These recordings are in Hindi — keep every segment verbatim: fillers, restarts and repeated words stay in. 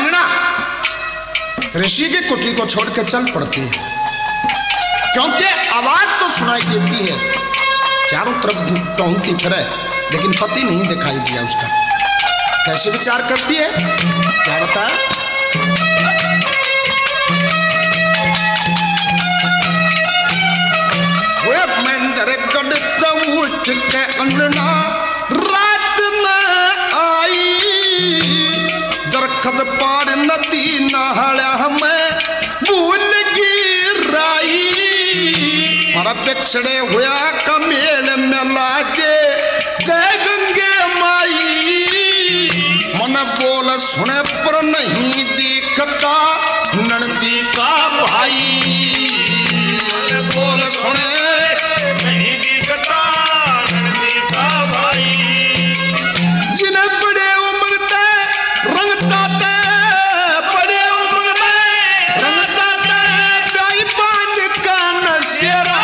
वीरांगना ऋषि की कुटी को छोड़कर चल पड़ती है, क्योंकि आवाज तो सुनाई देती है, चारों तरफ ढूंढती फिरे लेकिन पति नहीं दिखाई दिया उसका। कैसे विचार करती है, क्या बता? उठ के अंगना रात न आई, दरखत पार नदी नहाड़ा हमें भूल गिराई, मारा पिछड़े हुआ कमेल में लागे जय गंगे माई, मन बोल सुने पर नहीं दिखता नंदी का भाई, मन बोल सुने नहीं दिखता नंदी का भाई, जिन्हें बड़े उमंगते रंग चाहते बड़े उमंग में रंग चाहते प्याई पान का नशेरा,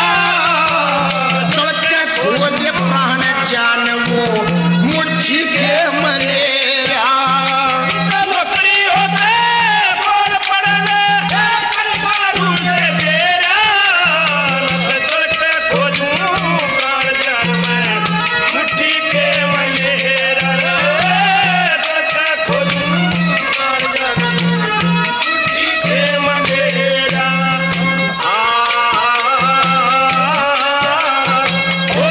सड़के खोज प्राण जान वो मुझी के मनेरा, लकड़ी होते बोल पड़ने कलमारू के तेरा, सड़के खोजूं प्राण जान मैं मुट्ठी के मनेरा, सड़के खोजूं प्राण जान मुट्ठी के मनेरा। आ ओ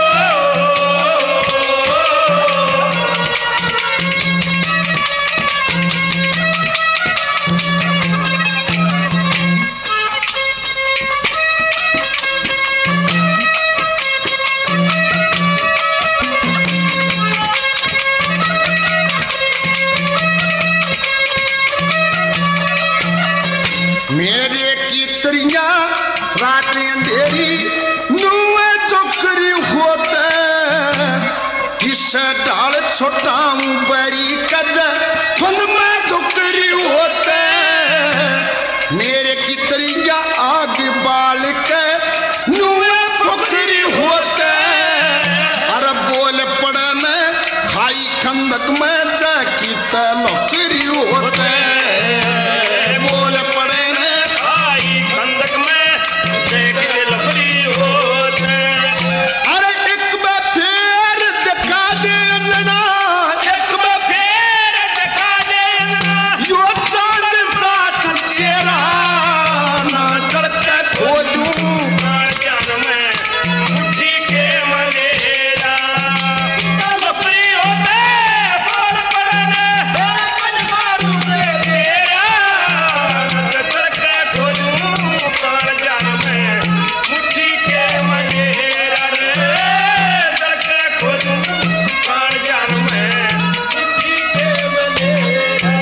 मेरे की तरिया रात अंधेरी नुए चौकरी होते, किस डाल छोटा बरी कज फंद में चौकरी होते, मेरे की तरिया आग बाल के नुए पोखरी होते, अरे बोल पड़ने खाई खंदक में जाकी तलकरी होते, बोल पड़ने खाई खंदक में जाकी तलकरी होते, अरे एक बार फिर दिखा दे अंगना, एक बार फिर दिखा दे अंगना, यो चांद साथ चेहरा ना चढ़के खोजूं प्राण जान में मुट्ठी के मनेरा, लकड़ी होते बोल पड़ने कलमारू के तेरा, चढ़के खोजूं प्राण जान में मुट्ठी के मनेरा रे, चढ़के खोजूं प्राण जान में मुट्ठी के मनेरा।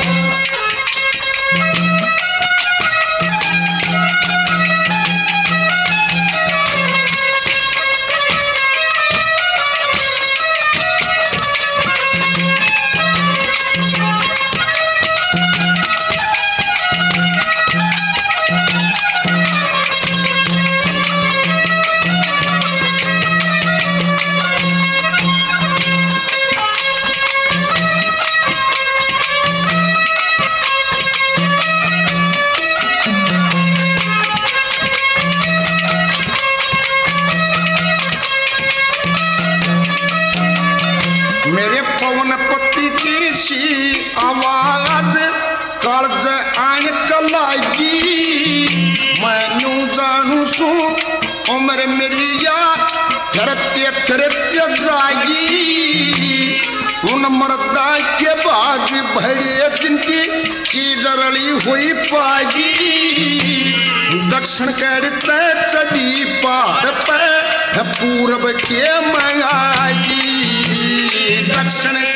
मेरे पवन पति की सी आवाज कालज आन कलागी, मैं जानू सू उम्र मेरी या फिरते फिरते जागी, उन मर्दा के बाग भरे जिनकी चीज रली हुई पागी, दक्षिण करते चढ़ी पहाड़ पे पूर्व के मंगागी, दक्षिण